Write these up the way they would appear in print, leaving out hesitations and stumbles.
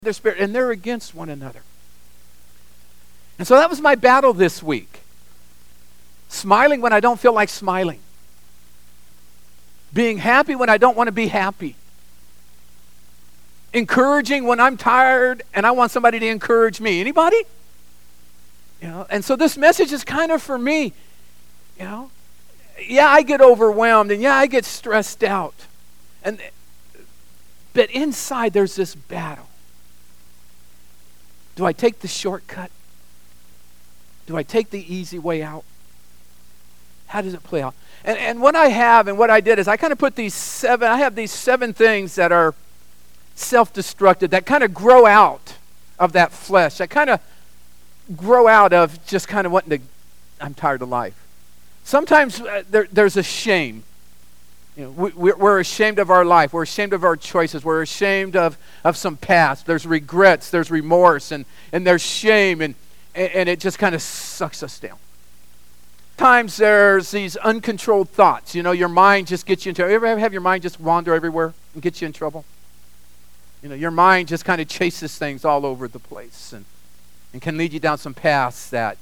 their spirit, and they're against one another. And so that was my battle this week. Smiling when I don't feel like smiling. Being happy when I don't want to be happy. Encouraging when I'm tired and I want somebody to encourage me. Anybody? And so this message is kind of for me. Yeah, I get overwhelmed, and yeah, I get stressed out. But inside there's this battle. Do I take the shortcut? Do I take the easy way out? How does it play out? And what I have and what I did is I kind of put I have these 7 things that are self-destructive, that kind of grow out of that flesh, that kind of grow out of just kind of wanting to, I'm tired of life. Sometimes there's a shame. We're ashamed of our life. We're ashamed of our choices. We're ashamed of some past. There's regrets. There's remorse. And there's shame. And it just kind of sucks us down. Times there's these uncontrolled thoughts. Your mind just gets you into... You ever have your mind just wander everywhere and get you in trouble? Your mind just kind of chases things all over the place and can lead you down some paths that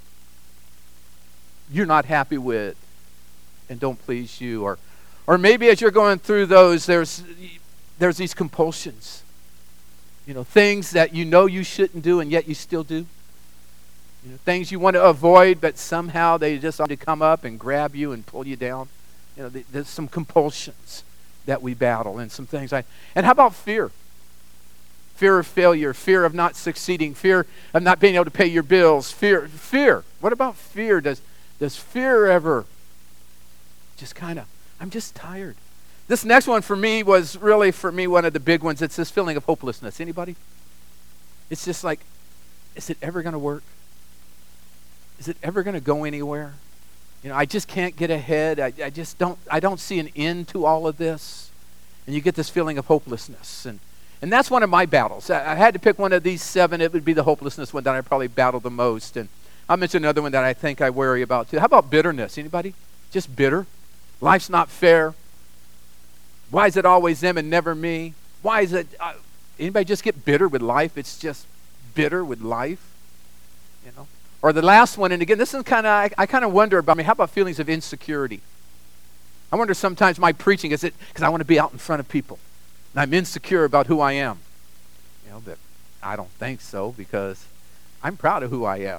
you're not happy with and don't please you. Or maybe as you're going through those, there's these compulsions. Things that you shouldn't do and yet you still do. Things you want to avoid, but somehow they just want to come up and grab you and pull you down. There's some compulsions that we battle and some things. And how about fear? Fear of failure, fear of not succeeding, fear of not being able to pay your bills, fear. What about fear? Does fear ever just kind of, I'm just tired. This next one for me was really, one of the big ones. It's this feeling of hopelessness. Anybody? It's just like, is it ever going to work? Is it ever going to go anywhere? I just can't get ahead. I don't see an end to all of this. And you get this feeling of hopelessness. And that's one of my battles. I had to pick one of these 7. It would be the hopelessness one that I probably battle the most. And I'll mention another one that I think I worry about too. How about bitterness? Anybody? Just bitter? Life's not fair. Why is it always them and never me? Why is it... anybody just get bitter with life? It's just bitter with life. Or the last one, and again, this is kind of... I kind of wonder about how about feelings of insecurity? I wonder sometimes my preaching, is it because I want to be out in front of people? And I'm insecure about who I am. But I don't think so, because I'm proud of who I am.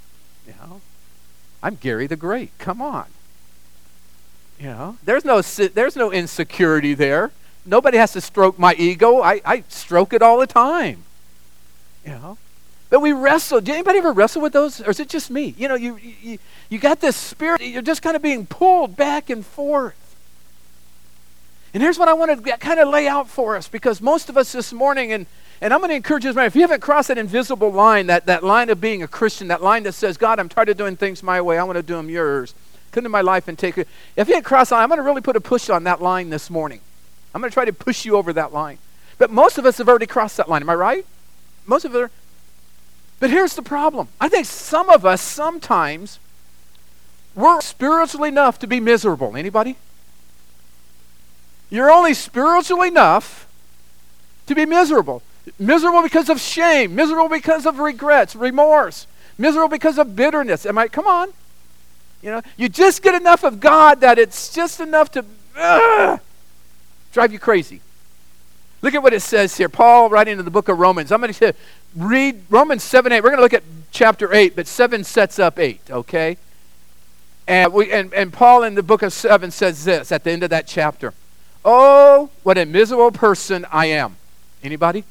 I'm Gary the Great. Come on. There's no insecurity there. Nobody has to stroke my ego. I stroke it all the time. But we wrestle. Did anybody ever wrestle with those? Or is it just me? You got this spirit. You're just kind of being pulled back and forth. And here's what I want to kind of lay out for us, because most of us this morning, and I'm going to encourage you this morning, if you haven't crossed that invisible line, that line of being a Christian, that line that says, God, I'm tired of doing things my way. I want to do them yours. Come into my life and take it. If you haven't crossed the line, I'm going to really put a push on that line this morning. I'm going to try to push you over that line. But most of us have already crossed that line. Am I right? Most of it are. But here's the problem. I think some of us, sometimes, we're spiritual enough to be miserable. Anybody? You're only spiritual enough to be miserable. Miserable because of shame. Miserable because of regrets, remorse. Miserable because of bitterness. Come on. You just get enough of God that it's just enough to drive you crazy. Look at what it says here. Paul writing in the book of Romans. I'm going to read Romans 7:8. We're going to look at chapter 8, but 7 sets up 8, okay? And Paul in the book of 7 says this at the end of that chapter. Oh, what a miserable person I am. Anybody?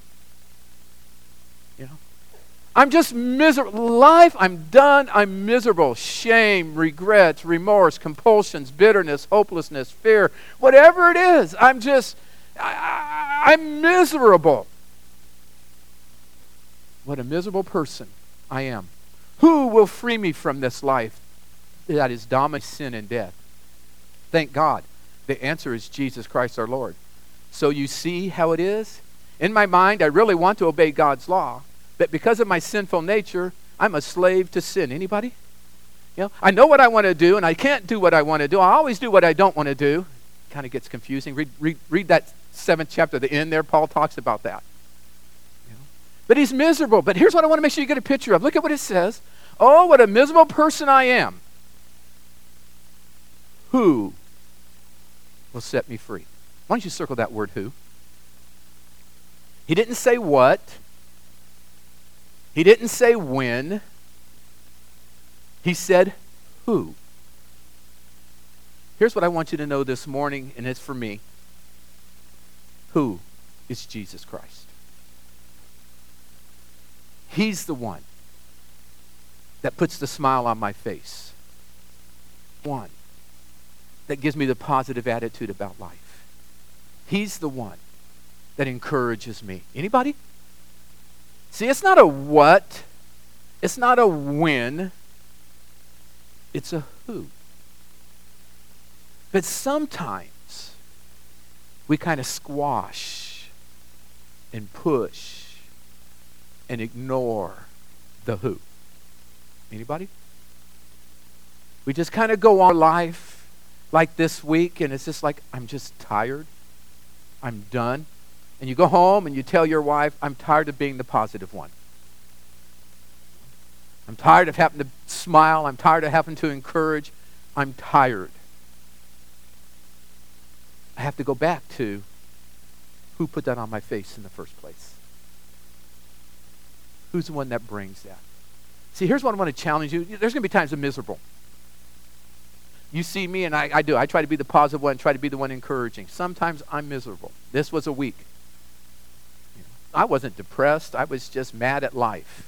I'm just miserable. Life, I'm done. I'm miserable. Shame, regrets, remorse, compulsions, bitterness, hopelessness, fear. Whatever it is, I'm miserable. What a miserable person I am. Who will free me from this life that is dominated by sin and death? Thank God. The answer is Jesus Christ our Lord. So you see how it is? In my mind, I really want to obey God's law, but because of my sinful nature, I'm a slave to sin. Anybody? I know what I want to do, and I can't do what I want to do. I always do what I don't want to do. Kind of gets confusing. Read that 7th chapter, the end there. Paul talks about that. But he's miserable. But here's what I want to make sure you get a picture of. Look at what it says. Oh, what a miserable person I am. Who will set me free? Why don't you circle that word, who? He didn't say what. He didn't say when. He said who. Here's what I want you to know this morning, and it's for me. Who is Jesus Christ? He's the one that puts the smile on my face. One that gives me the positive attitude about life. He's the one that encourages me. Anybody? See, it's not a what. It's not a when. It's a who. But sometimes we kind of squash and push and ignore the who. Anybody? We just kind of go on life like this week, and it's just like, I'm just tired. I'm done. And you go home and you tell your wife, I'm tired of being the positive one. I'm tired of having to smile. I'm tired of having to encourage. I'm tired. I have to go back to who put that on my face in the first place. Who's the one that brings that? See, here's what I want to challenge you. There's going to be times I'm miserable. You see me, and I do. I try to be the positive one, try to be the one encouraging. Sometimes I'm miserable. This was a week. I wasn't depressed. I was just mad at life.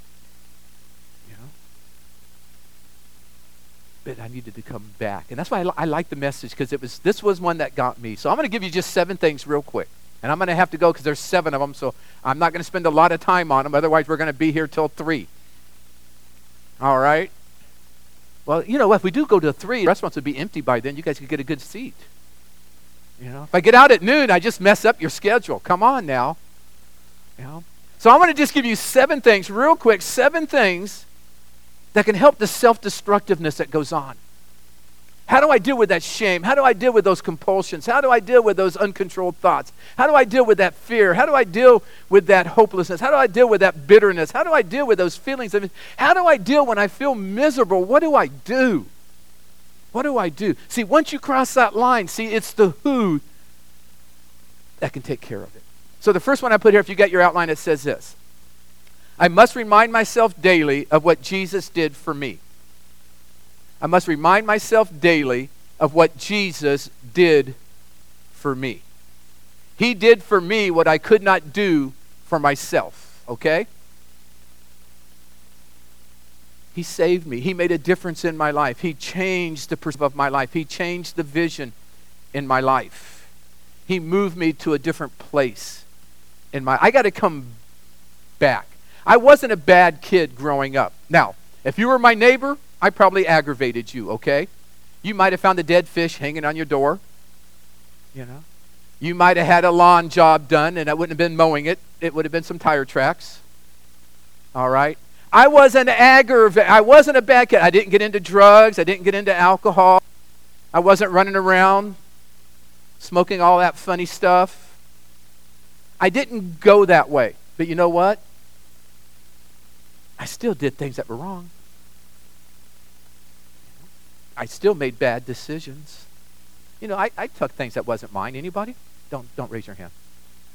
But I needed to come back. And that's why I like the message, because this was one that got me. So I'm going to give you just 7 things real quick. And I'm going to have to go because there's 7 of them, so I'm not going to spend a lot of time on them. Otherwise, we're going to be here till 3. All right? Well, you know what? If we do go to 3, restaurants would be empty by then. You guys could get a good seat. If I get out at noon, I just mess up your schedule. Come on now. So I want to just give you 7 things real quick, 7 things that can help the self-destructiveness that goes on. How do I deal with that shame? How do I deal with those compulsions? How do I deal with those uncontrolled thoughts? How do I deal with that fear? How do I deal with that hopelessness? How do I deal with that bitterness? How do I deal with those feelings? How do I deal when I feel miserable? What do I do? What do I do? See, once you cross that line, it's the who that can take care of it. So the first one I put here, if you got your outline, it says this. I must remind myself daily of what Jesus did for me. I must remind myself daily of what Jesus did for me. He did for me what I could not do for myself, okay? He saved me. He made a difference in my life. He changed the perspective of my life. He changed the vision in my life. He moved me to a different place I got to come back. I wasn't a bad kid growing up. Now, if you were my neighbor, I probably aggravated you, okay? You might have found a dead fish hanging on your door. You might have had a lawn job done, and I wouldn't have been mowing it. It would have been some tire tracks. All right? I wasn't a bad kid. I didn't get into drugs. I didn't get into alcohol. I wasn't running around smoking all that funny stuff. I didn't go that way. But you know what? I still did things that were wrong. I still made bad decisions. I took things that wasn't mine. Anybody? Don't raise your hand.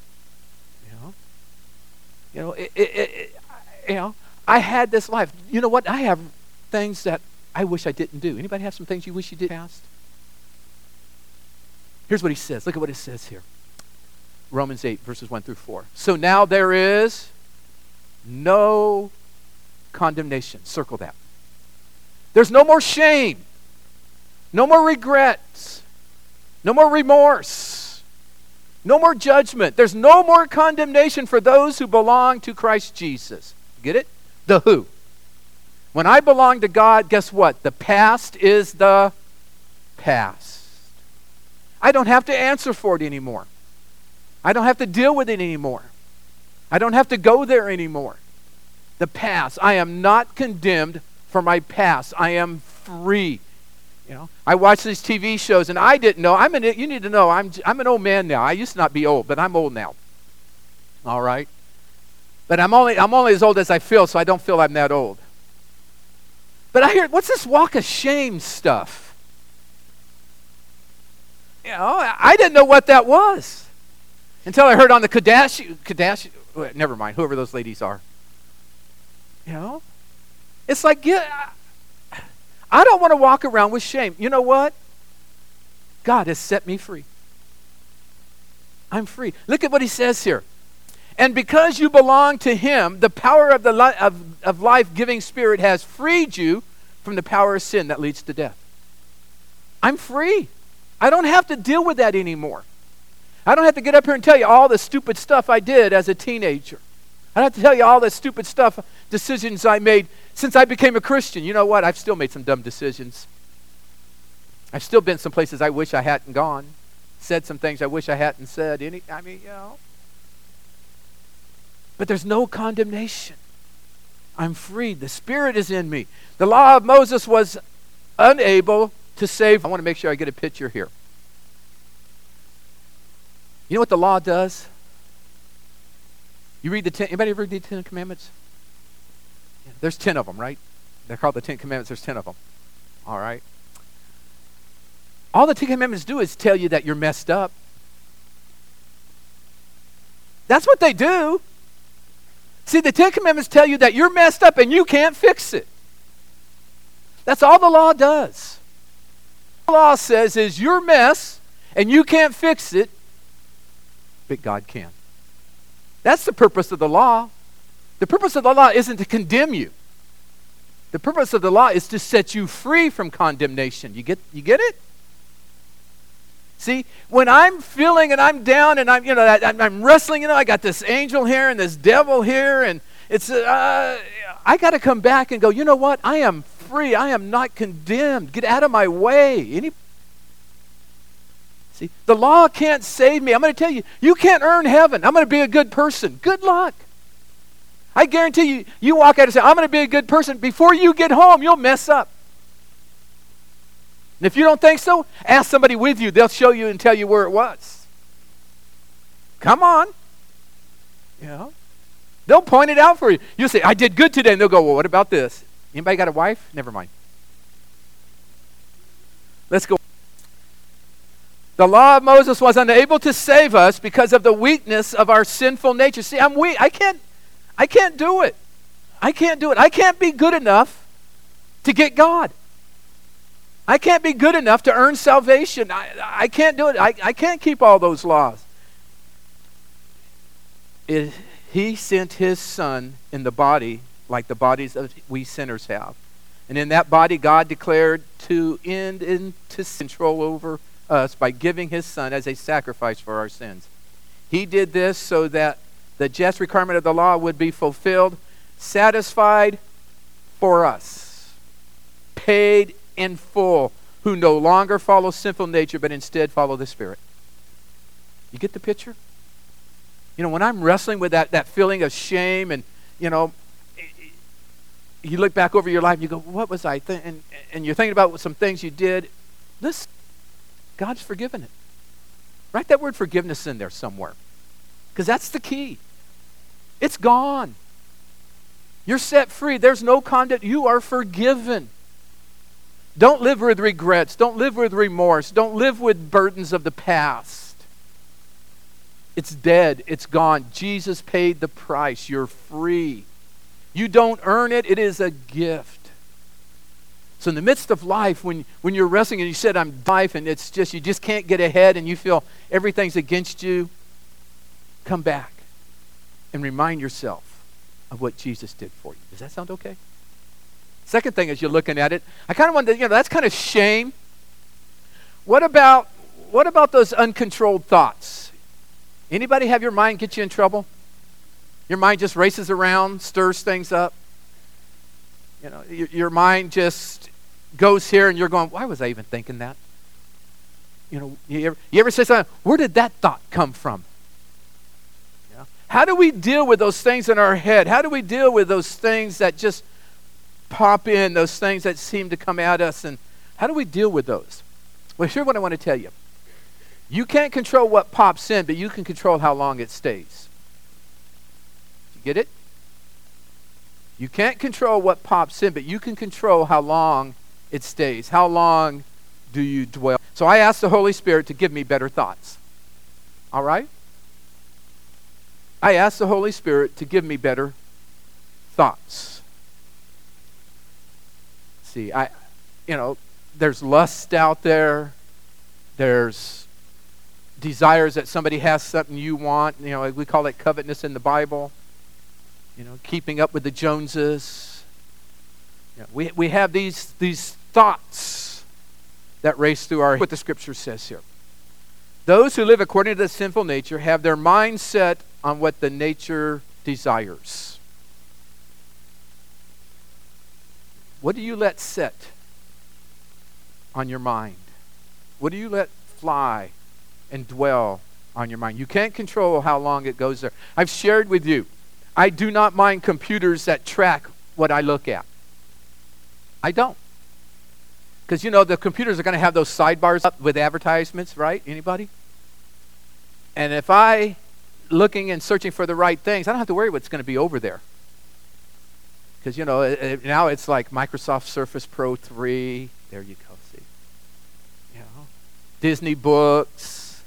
I had this life. You know what? I have things that I wish I didn't do. Anybody have some things you wish you did past? Here's what he says. Look at what it says here. Romans 8, verses 1 through 4. So now there is no condemnation. Circle that. There's no more shame. No more regrets. No more remorse. No more judgment. There's no more condemnation for those who belong to Christ Jesus. Get it? The who. When I belong to God, guess what? The past is the past. I don't have to answer for it anymore. I don't have to deal with it anymore. I don't have to go there anymore. The past. I am not condemned for my past. I am free. I watch these TV shows, and I didn't know. You need to know, I'm an old man now. I used to not be old, but I'm old now. All right? But I'm only as old as I feel, so I don't feel I'm that old. But I hear, what's this walk of shame stuff? You know, I didn't know what that was until I heard on the Kardashian, never mind, whoever those ladies are. You know, it's like, yeah, I don't want to walk around with shame. You know what? God has set me free. I'm free. Look at what he says here. And because you belong to him, the power of the of life-giving spirit has freed you from the power of sin that leads to death. I'm free. I don't have to deal with that anymore. I don't have to get up here and tell you all the stupid stuff I did as a teenager. I don't have to tell you all the stupid stuff, decisions I made since I became a Christian. You know what? I've still made some dumb decisions. I've still been some places I wish I hadn't gone. Said some things I wish I hadn't said. You know. But there's no condemnation. I'm freed. The Spirit is in me. The law of Moses was unable to save. I want to make sure I get a picture here. You know what the law does? You read anybody ever read the 10 Commandments? Yeah, there's 10 of them, right? They're called the 10 Commandments. There's 10 of them. All right. All the 10 Commandments do is tell you that you're messed up. That's what they do. See, the 10 Commandments tell you that you're messed up and you can't fix it. That's all the law does. All the law says is your mess and you can't fix it, but God can. That's the purpose of the law. The purpose of the law isn't to condemn you. The purpose of the law is to set you free from condemnation. You get it? See, when I'm feeling and I'm down and I'm wrestling, I got this angel here and this devil here, and it's I got to come back and go, you know what? I am free. I am not condemned. Get out of my way. See, the law can't save me. I'm going to tell you, you can't earn heaven. I'm going to be a good person. Good luck. I guarantee you, you walk out and say, I'm going to be a good person. Before you get home, you'll mess up. And if you don't think so, ask somebody with you. They'll show you and tell you where it was. Come on. They'll point it out for you. You'll say, I did good today. And they'll go, well, what about this? Anybody got a wife? Never mind. Let's go. The law of Moses was unable to save us because of the weakness of our sinful nature. See, I'm weak. I can't do it. I can't do it. I can't be good enough to get God. I can't be good enough to earn salvation. I can't do it. I can't keep all those laws. He sent his son in the body like the bodies of we sinners have. And in that body, God declared to end into control over us by giving his son as a sacrifice for our sins. He did this so that the just requirement of the law would be fulfilled, satisfied for us, paid in full, who no longer follow sinful nature, but instead follow the Spirit. You get the picture? When I'm wrestling with that feeling of shame, and you look back over your life and you go, what was I thinking? And you're thinking about some things you did. Listen, God's forgiven it. Write that word forgiveness in there somewhere, because that's the key. It's gone. You're set free. There's no condemnation. You are forgiven. Don't live with regrets. Don't live with remorse. Don't live with burdens of the past. It's dead. It's gone. Jesus paid the price. You're free. You don't earn it. It is a gift. So in the midst of life, when you're wrestling and you said, I'm life, and it's just, you just can't get ahead and you feel everything's against you, come back and remind yourself of what Jesus did for you. Does that sound okay? Second thing, as you're looking at it, I kind of wonder, that's kind of shame. What about those uncontrolled thoughts? Anybody have your mind get you in trouble? Your mind just races around, stirs things up. Your mind just goes here and you're going, why was I even thinking that? You ever say something, where did that thought come from? How do we deal with those things in our head? How do we deal with those things that just pop in, those things that seem to come at us, and how do we deal with those? Well, here's what I want to tell you. You can't control what pops in, but you can control how long it stays. You get it? You can't control what pops in, but you can control how long it stays. How long do you dwell? So I ask the Holy Spirit to give me better thoughts. All right? I ask the Holy Spirit to give me better thoughts. See, there's lust out there. There's desires that somebody has something you want. We call it covetousness in the Bible. Keeping up with the Joneses. We have these thoughts that race through our. What the Scripture says here. Those who live according to the sinful nature have their mind set on what the nature desires. What do you let sit on your mind? What do you let fly and dwell on your mind? You can't control how long it goes there. I've shared with you, I do not mind computers that track what I look at. I don't. Because the computers are going to have those sidebars up with advertisements, right? Anybody? And if I looking and searching for the right things, I don't have to worry what's going to be over there. Because, now it's like Microsoft Surface Pro 3. There you go, see. Disney books,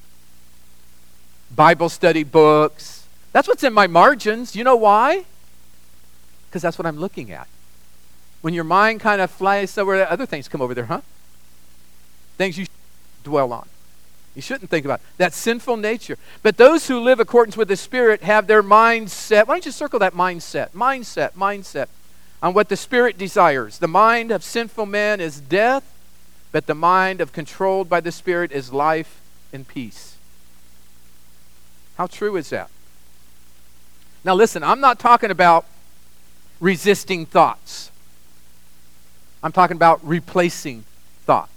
Bible study books. That's what's in my margins. You know why? Because that's what I'm looking at. When your mind kind of flies somewhere, other things come over there, huh? Things you dwell on. You shouldn't think about that sinful nature. But those who live accordance with the Spirit have their minds set. Why don't you circle that mindset? Mindset. On what the Spirit desires. The mind of sinful man is death, but the mind of controlled by the Spirit is life and peace. How true is that? Now listen, I'm not talking about resisting thoughts. I'm talking about replacing thoughts.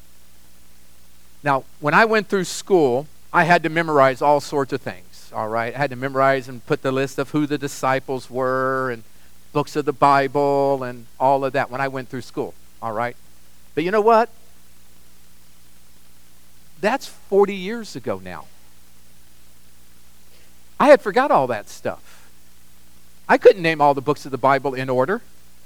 Now, when I went through school, I had to memorize all sorts of things, all right? I had to memorize and put the list of who the disciples were and books of the Bible and all of that when I went through school, all right? But you know what? That's 40 years ago now. I had forgot all that stuff. I couldn't name all the books of the Bible in order.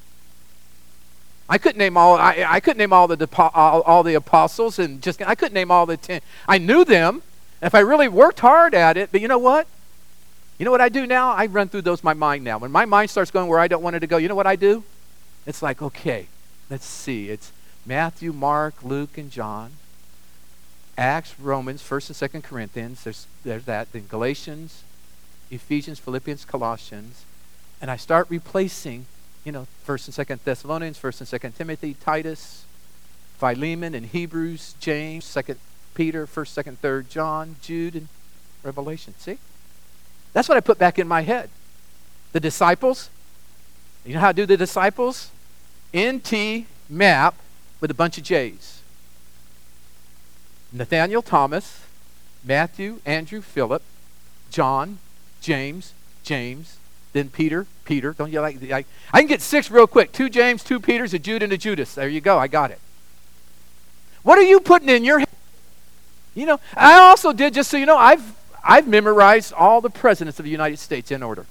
I couldn't name all. I couldn't name all the apostles, and I couldn't name all the 10. I knew them if I really worked hard at it. But you know what? You know what I do now? I run through those in my mind now. When my mind starts going where I don't want it to go, you know what I do? It's like, okay, let's see. It's Matthew, Mark, Luke, and John. Acts, Romans, 1st and 2nd Corinthians. There's that. Then Galatians, Ephesians, Philippians, Colossians, and I start replacing. 1st and 2nd Thessalonians, 1st and 2nd Timothy, Titus, Philemon, and Hebrews, James, 2nd Peter, 1st, 2nd, 3rd John, Jude, and Revelation. See? That's what I put back in my head. The disciples. You know how to do the disciples? NT map with a bunch of J's. Nathaniel, Thomas, Matthew, Andrew, Philip, John, James, then Peter. Don't you like? I can get 6 real quick. 2 James, 2 Peters, a Jude, and a Judas. There you go. I got it. What are you putting in your head? I also did, just so you know, I've memorized all the presidents of the United States in order.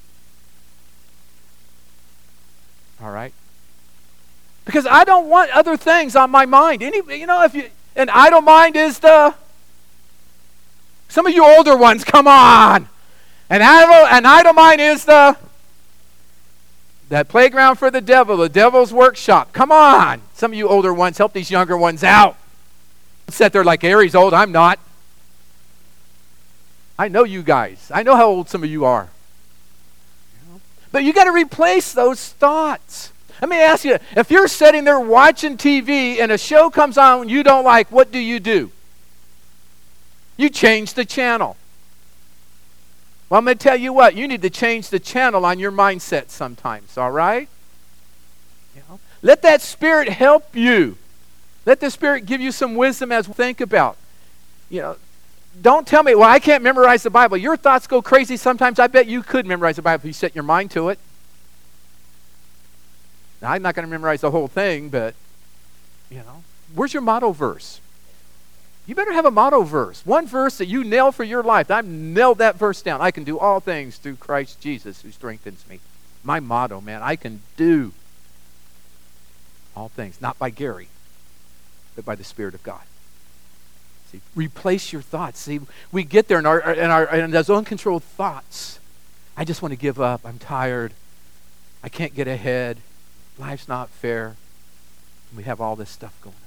All right? Because I don't want other things on my mind. An idle mind is some of you older ones, come on. An idle mind is that playground for the devil's workshop. Come on. Some of you older ones, help these younger ones out. Sit there like Aries old. I'm not. I know you guys. I know how old some of you are. But you got to replace those thoughts. Let me ask you, if you're sitting there watching TV and a show comes on you don't like, what do? You change the channel. Well, I'm going to tell you what, you need to change the channel on your mindset sometimes, all right? Let that Spirit help you. Let the Spirit give you some wisdom as we think about. Don't tell me, well, I can't memorize the Bible. Your thoughts go crazy sometimes. I bet you could memorize the Bible if you set your mind to it. Now, I'm not going to memorize the whole thing, but, where's your motto verse? You better have a motto verse. One verse that you nail for your life. I've nailed that verse down. I can do all things through Christ Jesus who strengthens me. My motto, man, I can do all things, not by Gary, but by the Spirit of God. See, replace your thoughts. See, we get there in those uncontrolled thoughts. I just want to give up. I'm tired. I can't get ahead. Life's not fair. We have all this stuff going on.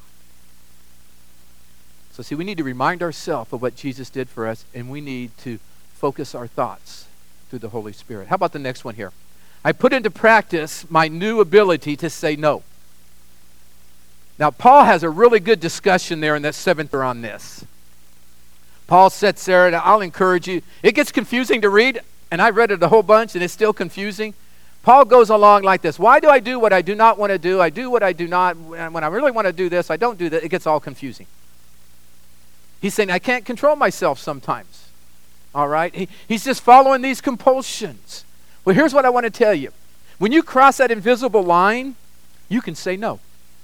So see, we need to remind ourselves of what Jesus did for us, and we need to focus our thoughts through the Holy Spirit. How about the next one here? I put into practice my new ability to say no. Now, Paul has a really good discussion there in that 7th on this. Paul sits there, and I'll encourage you. It gets confusing to read, and I've read it a whole bunch, and it's still confusing. Paul goes along like this. Why do I do what I do not want to do? I do what I do not. And when I really want to do this, I don't do that. It gets all confusing. He's saying, I can't control myself sometimes. All right? He's just following these compulsions. Well, here's what I want to tell you. When you cross that invisible line, you can say no.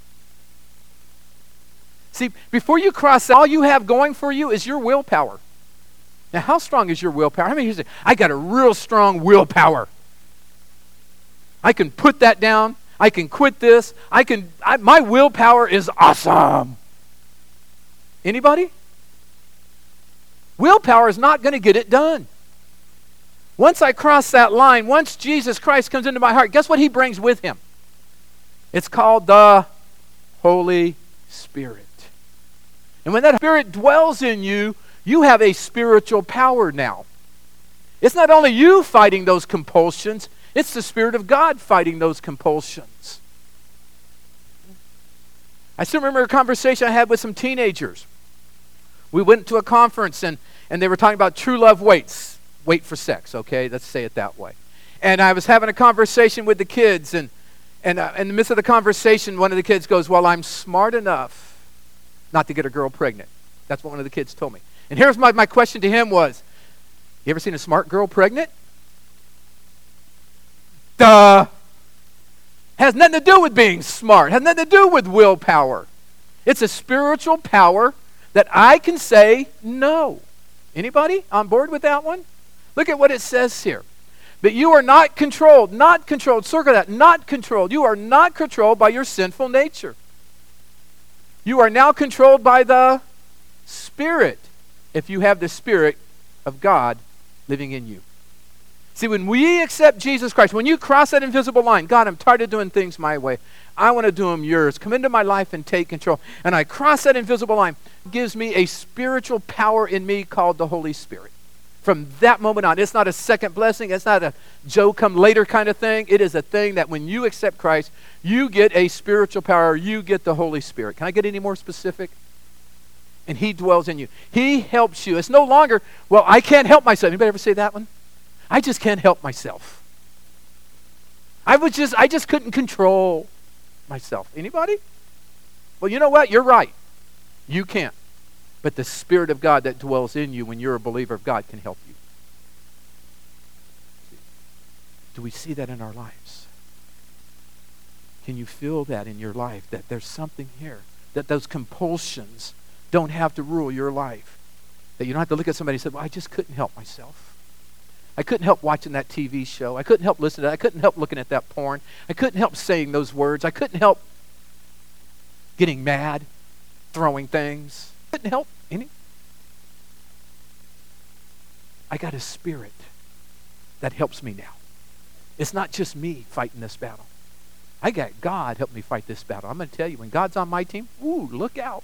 See, before you cross, all you have going for you is your willpower. Now, how strong is your willpower? How many of you say, I got a real strong I can put that down. I can quit this. My willpower is awesome. Anybody? Willpower is not going to get it done. Once I cross that line, once Jesus Christ comes into my heart, guess what he brings with him? It's called the Holy Spirit. And when that Spirit dwells in you, you have a spiritual power now. It's not only you fighting those compulsions, it's the Spirit of God fighting those compulsions. I still remember a conversation I had with some teenagers. We went to a conference and they were talking about true love waits. Wait for sex, okay? Let's say it that way. And I was having a conversation with the kids, and in the midst of the conversation, one of the kids goes, well, I'm smart enough not to get a girl pregnant. That's what one of the kids told me. And here's my question to him was, you ever seen a smart girl pregnant? Duh! Has nothing to do with being smart. Has nothing to do with willpower. It's a spiritual power that I can say no. Anybody on board with that one? Look at what it says here. But you are not controlled, circle that, not controlled. You are not controlled by your sinful nature. You are now controlled by the Spirit, if you have the Spirit of God living in you. See, when we accept Jesus Christ, when you cross that invisible line, God, I'm tired of doing things my way. I want to do them yours. Come into my life and take control. And I cross that invisible line. It gives me a spiritual power in me called the Holy Spirit. From that moment on, it's not a second blessing. It's not a Joe come later kind of thing. It is a thing that when you accept Christ, you get a spiritual power. You get the Holy Spirit. Can I get any more specific? And he dwells in you. He helps you. It's no longer, well, I can't help myself. Anybody ever say that one? I just can't help myself. I just couldn't control myself. Anybody? Well, you know what? You're right. You can't. But the Spirit of God that dwells in you when you're a believer of God can help you. Do we see that in our lives? Can you feel that in your life, that there's something here, that those compulsions don't have to rule your life, that you don't have to look at somebody and say, well, I just couldn't help myself. I couldn't help watching that TV show. I couldn't help listening to that. I couldn't help looking at that porn. I couldn't help saying those words. I couldn't help getting mad, throwing things. I couldn't help any. I got a Spirit that helps me now. It's not just me fighting this battle. I got God help me fight this battle. I'm going to tell you, when God's on my team, ooh, look out.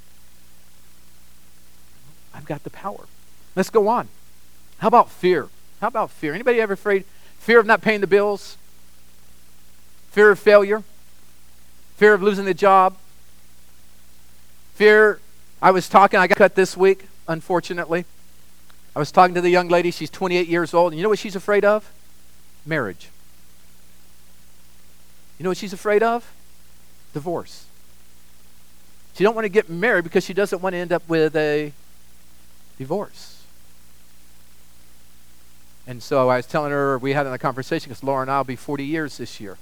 I've got the power. Let's go on. How about fear? How about fear? Anybody ever afraid? Fear of not paying the bills? Fear of failure? Fear of losing the job? Fear, I got cut this week, unfortunately. I was talking to the young lady, she's 28 years old, and you know what she's afraid of? Marriage. You know what she's afraid of? Divorce. She don't want to get married because she doesn't want to end up with a divorce. And so I was telling her, we had a conversation because Laura and I will be 40 years this year.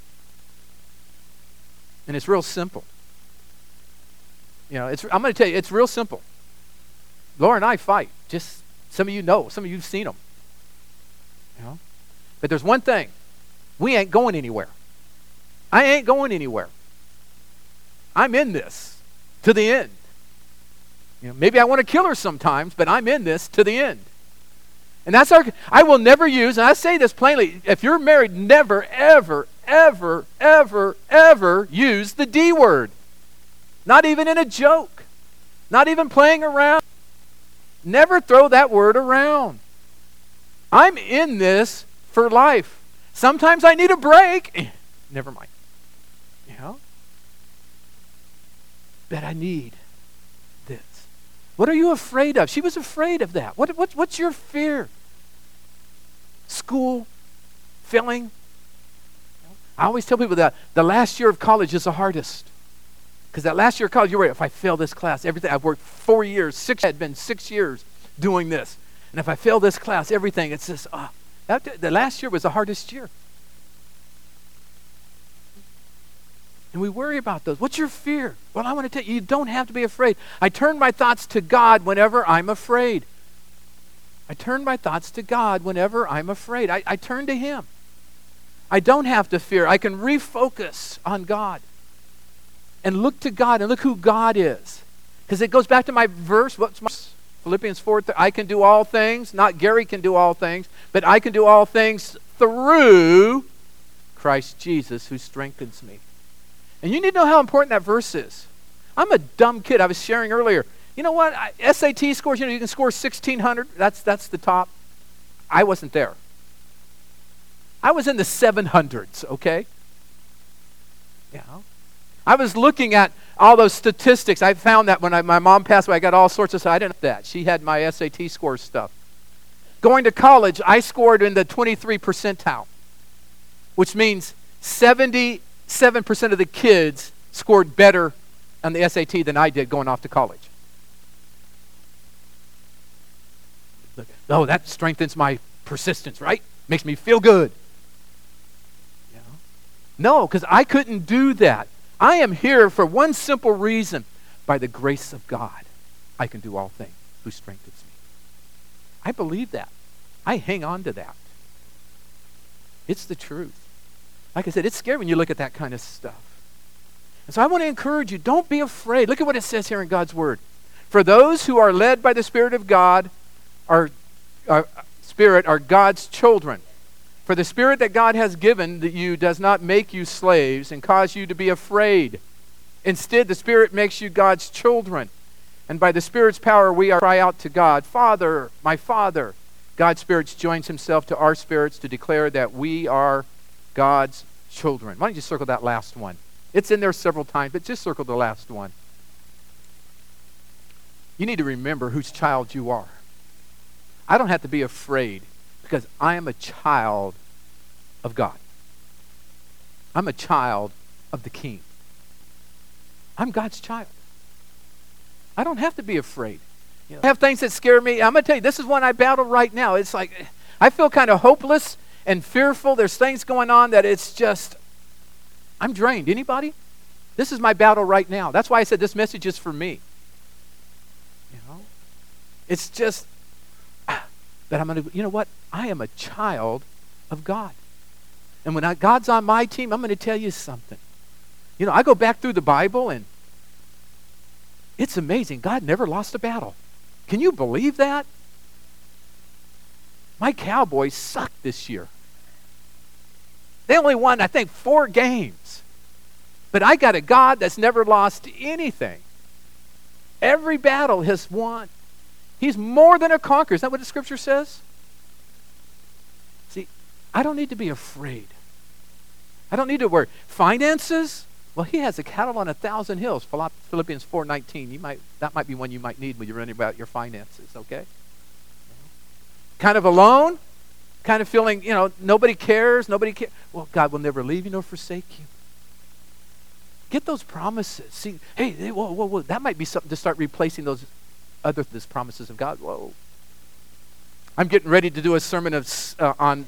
And it's real simple. You know, I'm going to tell you, it's real simple. Laura and I fight. Just some of you know, some of you have seen them. You know? But there's one thing we ain't going anywhere. I ain't going anywhere. I'm in this to the end. Maybe I want to kill her sometimes, but I'm in this to the end. And I will never use, and I say this plainly, if you're married, never, ever, ever, ever, ever use the D word. Not even in a joke. Not even playing around. Never throw that word around. I'm in this for life. Sometimes I need a break. Never mind. But I need this. What are you afraid of? She was afraid of that. What's your fear? School? Failing? I always tell people that the last year of college is the hardest. Because that last year of college, you're right, if I fail this class, everything, I've worked 4 years, had been 6 years doing this. And if I fail this class, everything, it's just, the last year was the hardest year. And we worry about those. What's your fear? Well, I want to tell you, you don't have to be afraid. I turn my thoughts to God whenever I'm afraid. I turn my thoughts to God whenever I'm afraid. I turn to Him. I don't have to fear. I can refocus on God and look to God and look who God is. Because it goes back to my verse. What's my Philippians 4, I can do all things. Not Gary can do all things, but I can do all things through Christ Jesus who strengthens me. And you need to know how important that verse is. I'm a dumb kid. I was sharing earlier. You know what? SAT scores, you can score 1,600. That's the top. I wasn't there. I was in the 700s, okay? I was looking at all those statistics. I found that when my mom passed away, I got all sorts of stuff. I didn't know that. She had my SAT score stuff. Going to college, I scored in the 23 percentile, which means 77% of the kids scored better on the SAT than I did going off to college. Oh, that strengthens my persistence, right? Makes me feel good. No, because I couldn't do that. I am here for one simple reason. By the grace of God, I can do all things who strengthens me. I believe that. I hang on to that. It's the truth. Like I said, it's scary when you look at that kind of stuff. And so I want to encourage you, don't be afraid. Look at what it says here in God's Word. For those who are led by the Spirit of God, are God's children. For the Spirit that God has given you does not make you slaves and cause you to be afraid. Instead, the Spirit makes you God's children. And by the Spirit's power, we cry out to God, Father, my Father. God's Spirit joins Himself to our spirits to declare that we are God's children. Why don't you circle that last one? It's in there several times, but just circle the last one. You need to remember whose child you are. I don't have to be afraid because I am a child of God. I'm a child of the King. I'm God's child. I don't have to be afraid. I have things that scare me. I'm going to tell you, this is one I battle right now. It's like, I feel kind of hopeless and fearful. There's things going on that it's just, I'm drained. Anybody? This is my battle right now. That's why I said this message is for me. It's just, that I'm going to, you know what? I am a child of God. And when God's on my team, I'm going to tell you something. I go back through the Bible and it's amazing. God never lost a battle. Can you believe that? My Cowboys sucked this year. They only won, I think, 4 games. But I got a God that's never lost anything. Every battle has won. He's more than a conqueror. Is that what the Scripture says? See, I don't need to be afraid. I don't need to worry. Finances? Well, He has a cattle on 1,000 hills. Philippians 4:19. That might be one you might need when you're running about your finances, okay? Kind of alone? Kind of feeling, nobody cares, Well, God will never leave you nor forsake you. Get those promises. See, hey, whoa. That might be something to start replacing those promises of God. Whoa. I'm getting ready to do a sermon on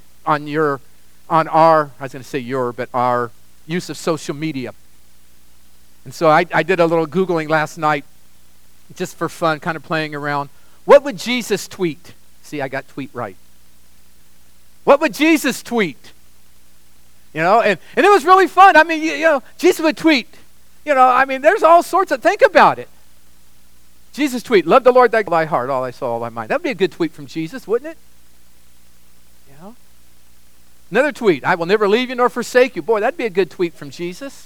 our use of social media. And so I did a little Googling last night just for fun, kind of playing around. What would Jesus tweet? See, I got tweet right. What would Jesus tweet? And it was really fun. I mean, Jesus would tweet. There's all sorts of, think about it. Jesus tweet, love the Lord thy heart, all thy soul, all thy mind. That would be a good tweet from Jesus, wouldn't it? Another tweet, I will never leave you nor forsake you. Boy, that'd be a good tweet from Jesus.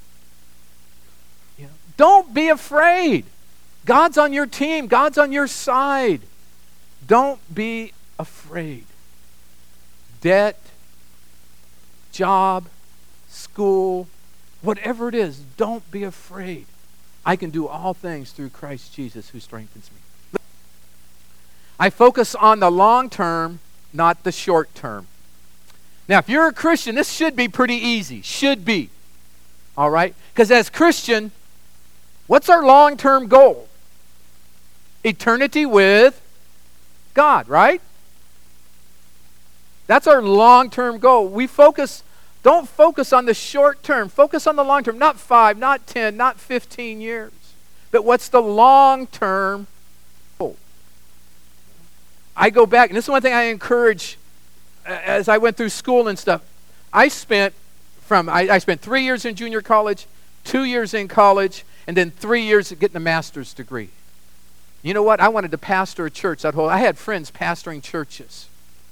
Don't be afraid. God's on your team. God's on your side. Don't be afraid. Debt, job, school, whatever it is, don't be afraid. I can do all things through Christ Jesus who strengthens me. I focus on the long term, not the short term. Now, if you're a Christian, this should be pretty easy. Should be. All right? Because as Christian, what's our long-term goal? Eternity with God, right? That's our long-term goal. Don't focus on the short term. Focus on the long term. Not 5, not 10, not 15 years. But what's the long-term goal? I go back, and this is one thing I encourage as I went through school and stuff. I spent 3 years in junior college, 2 years in college, and then 3 years getting a master's degree. You know what? I wanted to pastor a church. I had friends pastoring churches.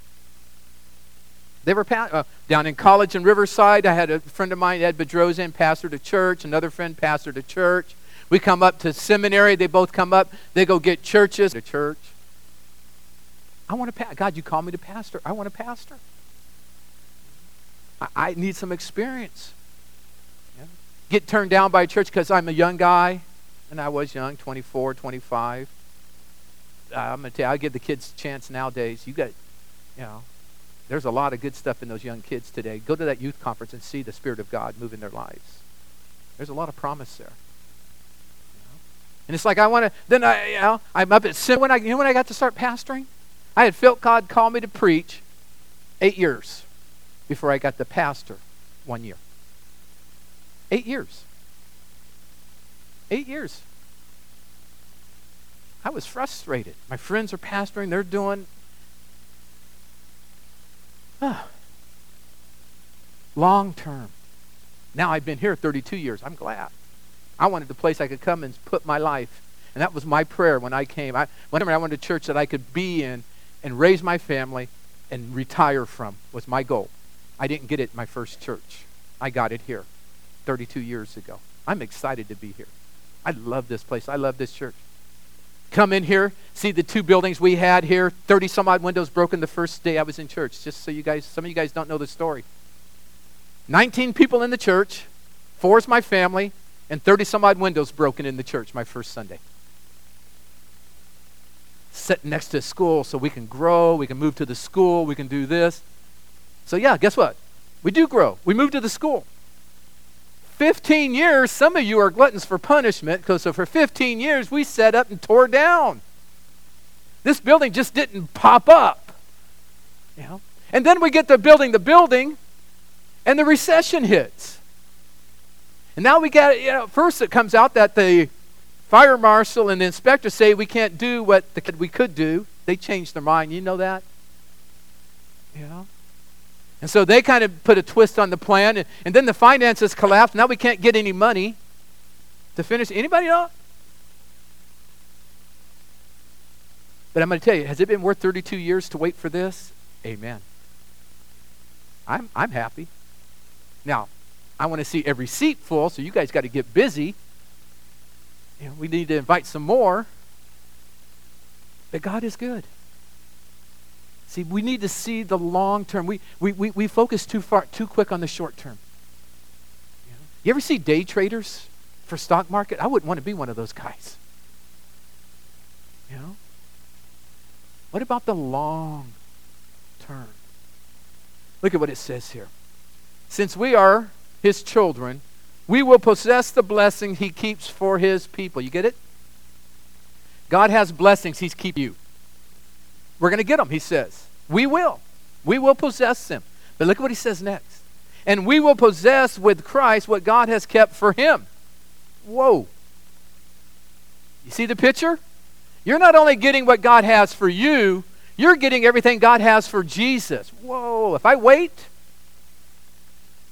They were down in college in Riverside. I had a friend of mine, Ed Bedrosian, pastored a church. Another friend pastored a church. We come up to seminary. They both come up. They go get churches. A church. I want to God, you call me to pastor. I want to pastor. I need some experience. Get turned down by a church because I'm a young guy. And I was young, 24, 25. I'm going to tell you, I give the kids a chance nowadays. There's a lot of good stuff in those young kids today. Go to that youth conference and see the Spirit of God move in their lives. There's a lot of promise there. And it's like I'm up at when I got to start pastoring, I had felt God call me to preach 8 years before I got to pastor 1 year. 8 years. 8 years. I was frustrated. My friends are pastoring. They're doing long term. Now I've been here 32 years. I'm glad. I wanted the place I could come and put my life. And that was my prayer when I came. Whenever I wanted a church that I could be in and raise my family and retire from was my goal. I didn't get it in my first church. I got it here 32 years ago. I'm excited to be here. I love this place. I love this church. Come in here, see the 2 buildings we had here, 30 some odd windows broken the first day I was in church. Just so some of you guys don't know the story. 19 people in the church, 4 is my family, and 30 some odd windows broken in the church my first Sunday. Sitting next to a school so we can grow, we can move to the school, we can do this. So yeah, guess what? We do grow. We move to the school. 15 years, some of you are gluttons for punishment, because for 15 years we set up and tore down. This building just didn't pop up. And then we get to building the building, and the recession hits. And now we got, first it comes out that the fire marshal and the inspector say we can't do what we could do. They changed their mind. You know that? And so they kind of put a twist on the plan, and then the finances collapsed. Now we can't get any money to finish. Anybody know? But I'm going to tell you, has it been worth 32 years to wait for this? Amen. I'm happy. Now, I want to see every seat full, so you guys got to get busy. We need to invite some more. But God is good. See, we need to see the long term. We focus too quick on the short term. You ever see day traders for stock market? I wouldn't want to be one of those guys. What about the long term? Look at what it says here. Since we are his children, we will possess the blessing he keeps for his people. You get it? God has blessings he's keeping you. We're going to get them, he says. We will. We will possess them. But look at what he says next. And we will possess with Christ what God has kept for him. Whoa. You see the picture? You're not only getting what God has for you, you're getting everything God has for Jesus. Whoa. If I wait,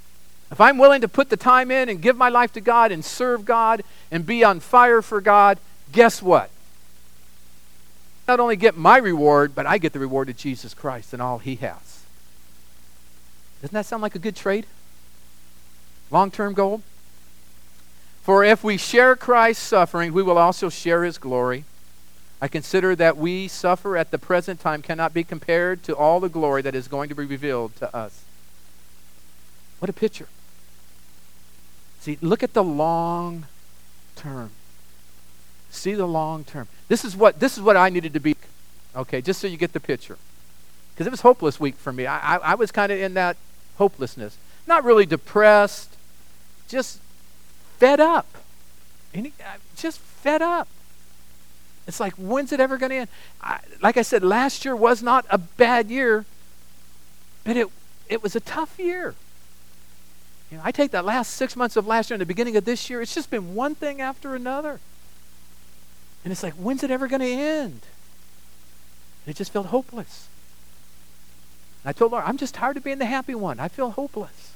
if I'm willing to put the time in and give my life to God and serve God and be on fire for God, guess what? Not only get my reward, but I get the reward of Jesus Christ and all he has. Doesn't that sound like a good trade? Long-term goal? For if we share Christ's suffering, we will also share his glory. I consider that we suffer at the present time cannot be compared to all the glory that is going to be revealed to us. What a picture. See, look at the long term. See the long term. This is what I needed to be. Okay, just so you get the picture. Because it was hopeless week for me. I was kind of in that hopelessness. Not really depressed, just fed up. Just fed up. It's like, when's it ever going to end? Like I said, last year was not a bad year, but it was a tough year. You know, I take that last 6 months of last year and the beginning of this year, it's just been one thing after another. And it's like, when's it ever going to end? And it just felt hopeless. And I told Laura, I'm just tired of being the happy one. I feel hopeless.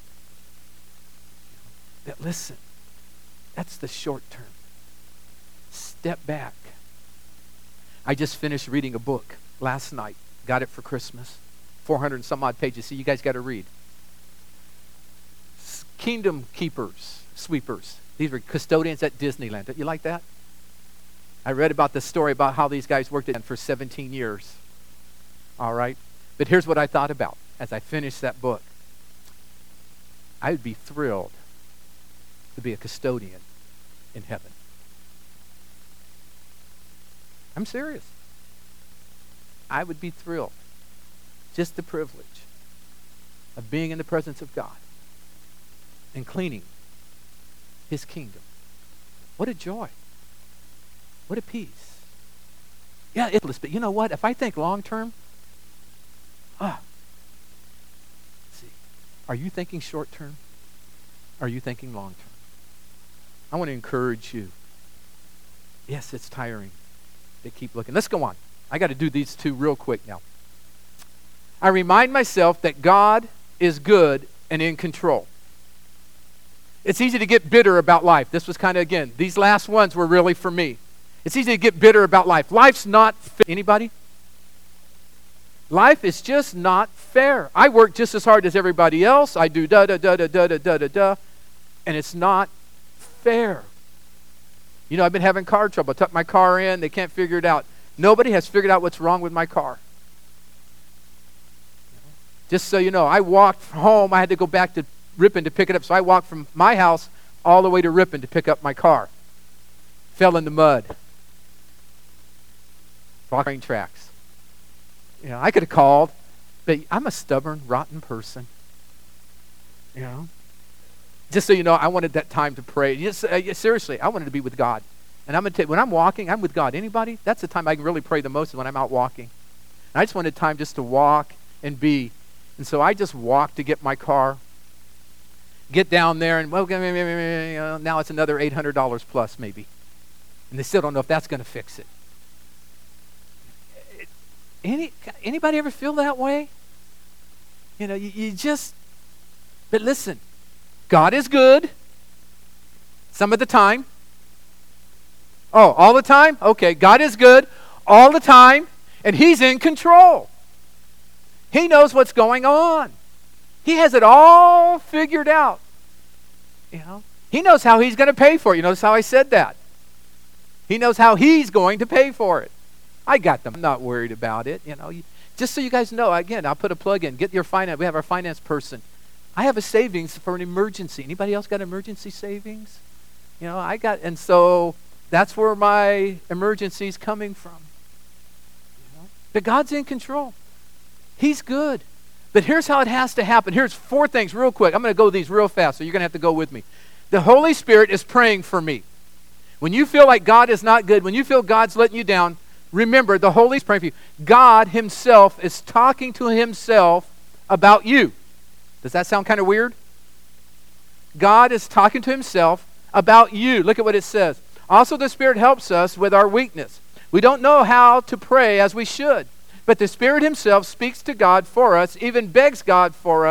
But listen, that's the short term. Step back. I just finished reading a book last night. Got it for Christmas. 400 and some odd pages. So you guys got to read. Kingdom keepers, sweepers. These were custodians at Disneyland. Don't you like that? I read about the story about how these guys worked for 17 years. All right? But here's what I thought about as I finished that book. I would be thrilled to be a custodian in heaven. I'm serious. I would be thrilled. Just the privilege of being in the presence of God and cleaning his kingdom. What a joy. What a peace. Yeah, it's, but you know what? If I think long term, see, are you thinking short term? Are you thinking long term? I want to encourage you. Yes, it's tiring. They keep looking. Let's go on. I got to do these two real quick now. I remind myself that God is good and in control. It's easy to get bitter about life. This was kind of, again, these last ones were really for me. It's easy to get bitter about life. Life's not fair. Anybody? Life is just not fair. I work just as hard as everybody else. I do da-da-da-da-da-da-da-da. And it's not fair. You know, I've been having car trouble. I took my car in. They can't figure it out. Nobody has figured out what's wrong with my car. Just so you know, I walked home. I had to go back to Ripon to pick it up. So I walked from my house all the way to Ripon to pick up my car. Fell in the mud. Train tracks. You know, I could have called, but I'm a stubborn, rotten person. You know? Just so you know, I wanted that time to pray. Seriously, I wanted to be with God. And I'm going to tell you, when I'm walking, I'm with God. Anybody? That's the time I can really pray the most, is when I'm out walking. And I just wanted time just to walk and be. And so I just walked to get my car, get down there, and well, now it's another $800 plus maybe. And they still don't know if that's going to fix it. Anybody ever feel that way? You know, you just, but listen, God is good some of the time. Oh, all the time? Okay, God is good all the time, and he's in control. He knows what's going on. He has it all figured out. You know, he knows how he's going to pay for it. You notice how I said that? He knows how he's going to pay for it. I got them. I'm not worried about it. You know, just so you guys know, again, I'll put a plug in. Get your finance. We have our finance person. I have a savings for an emergency. Anybody else got emergency savings? You know, and so that's where my emergency's coming from. You know? But God's in control. He's good. But here's how it has to happen. Here's 4 things real quick. I'm going to go these real fast, so you're going to have to go with me. The Holy Spirit is praying for me. When you feel like God is not good, when you feel God's letting you down, remember, the Holy Spirit is praying for you. God himself is talking to himself about you. Does that sound kind of weird? God is talking to himself about you. Look at what it says. Also, the Spirit helps us with our weakness. We don't know how to pray as we should, but the Spirit himself speaks to God for us, even begs God for us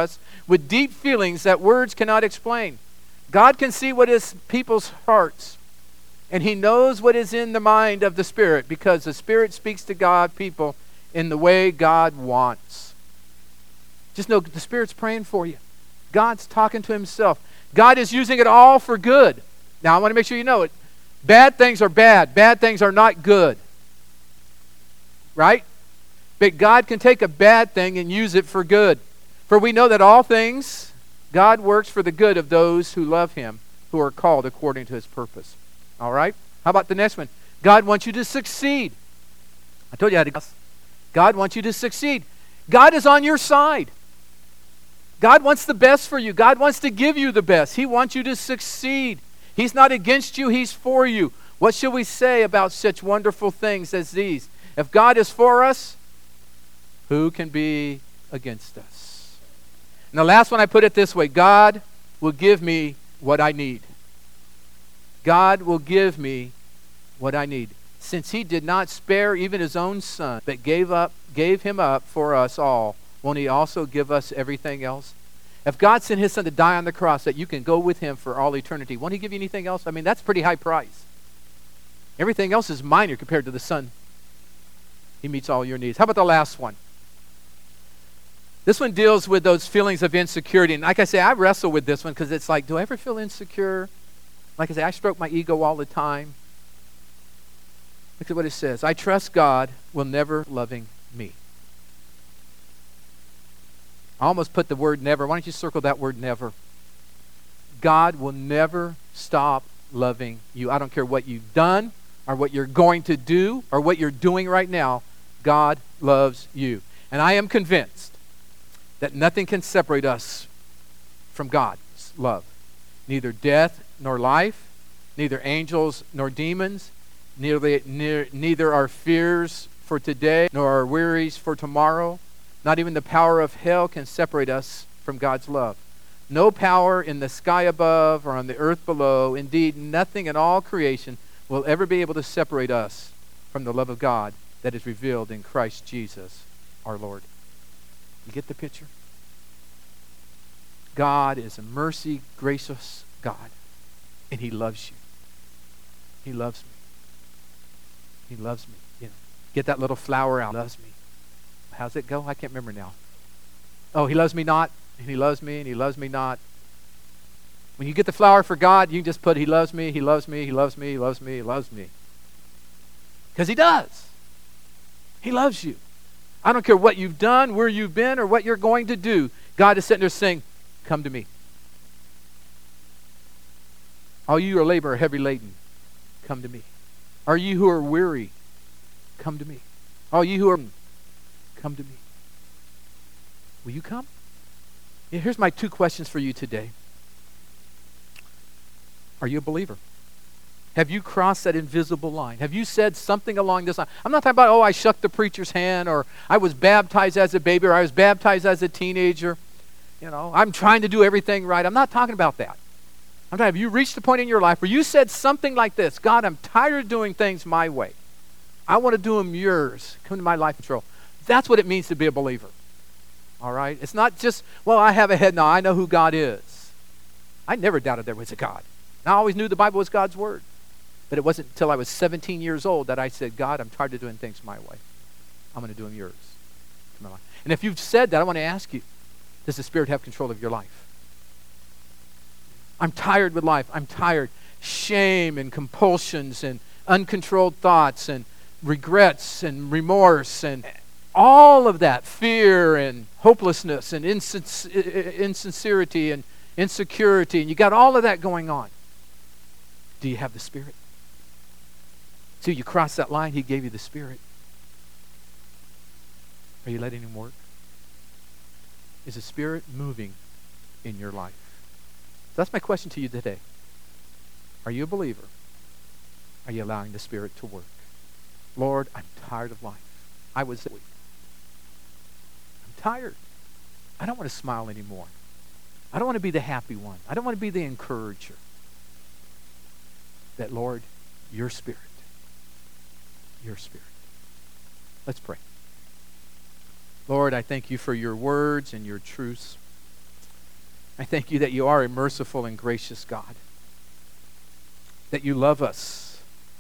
with deep feelings that words cannot explain. God can see what is people's hearts, and He knows what is in the mind of the Spirit, because the Spirit speaks to God, people, in the way God wants. Just know the Spirit's praying for you. God's talking to Himself. God is using it all for good. Now, I want to make sure you know it. Bad things are bad. Bad things are not good. Right? But God can take a bad thing and use it for good. For we know that all things, God works for the good of those who love Him, who are called according to His purpose. All right? How about the next one? God wants you to succeed. I told you how to. God wants you to succeed. God is on your side. God wants the best for you. God wants to give you the best. He wants you to succeed. He's not against you. He's for you. What shall we say about such wonderful things as these? If God is for us, who can be against us? And the last one, I put it this way: God will give me what I need. God will give me what I need. Since He did not spare even His own Son, but gave Him up for us all, won't He also give us everything else? If God sent His Son to die on the cross that you can go with Him for all eternity, won't He give you anything else? I mean, that's a pretty high price. Everything else is minor compared to the Son. He meets all your needs. How about the last one? This one deals with those feelings of insecurity. And like I say, I wrestle with this one because it's like, do I ever feel insecure? Like I say, I stroke my ego all the time. Look at what it says. I trust God will never loving me. I almost put the word never. Why don't you circle that word never? God will never stop loving you. I don't care what you've done or what you're going to do or what you're doing right now. God loves you. And I am convinced that nothing can separate us from God's love. Neither death nor life, neither angels nor demons, neither our fears for today nor our worries for tomorrow. Not even the power of hell can separate us from God's love. No power in the sky above or on the earth below, indeed nothing in all creation, will ever be able to separate us from the love of God that is revealed in Christ Jesus our Lord. You get the picture? God is a mercy, gracious God, and He loves you. He loves me. He loves me. You know, get that little flower out. He loves me. How's it go? I can't remember now. Oh, He loves me not, and He loves me, and He loves me not. When you get the flower for God, you can just put He loves me, He loves me, He loves me, He loves me, He loves me. Because He does. He loves you. I don't care what you've done, where you've been, or what you're going to do. God is sitting there saying, come to me. All you who are labor or heavy laden, come to me. All you who are weary, come to me. All you who are, come to me. Will you come? Yeah, here's my 2 questions for you today. Are you a believer? Have you crossed that invisible line? Have you said something along this line? I'm not talking about, I shook the preacher's hand, or I was baptized as a baby, or I was baptized as a teenager. You know, I'm trying to do everything right. I'm not talking about that. I'm talking, have you reached a point in your life where you said something like this: God, I'm tired of doing things my way. I want to do them yours. Come to my life control. That's what it means to be a believer. All right? It's not just, I have a head now. I know who God is. I never doubted there was a God. I always knew the Bible was God's Word. But it wasn't until I was 17 years old that I said, God, I'm tired of doing things my way. I'm going to do them yours. And if you've said that, I want to ask you, does the Spirit have control of your life? I'm tired with life. I'm tired. Shame and compulsions and uncontrolled thoughts and regrets and remorse and all of that, fear and hopelessness and insincerity and insecurity, and you got all of that going on. Do you have the Spirit? So you cross that line, He gave you the Spirit. Are you letting Him work? Is the Spirit moving in your life? So that's my question to you today. Are you a believer? Are you allowing the Spirit to work? Lord, I'm tired of life. I was weak. I'm tired. I don't want to smile anymore. I don't want to be the happy one. I don't want to be the encourager. That, Lord, your Spirit. Your Spirit. Let's pray. Lord, I thank you for your words and your truths. I thank you that you are a merciful and gracious God, that you love us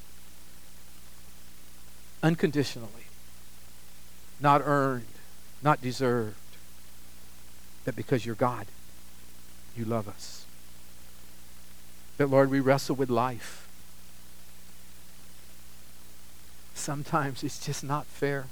unconditionally, not earned, not deserved, but because you're God, you love us. But Lord, we wrestle with life. Sometimes it's just not fair.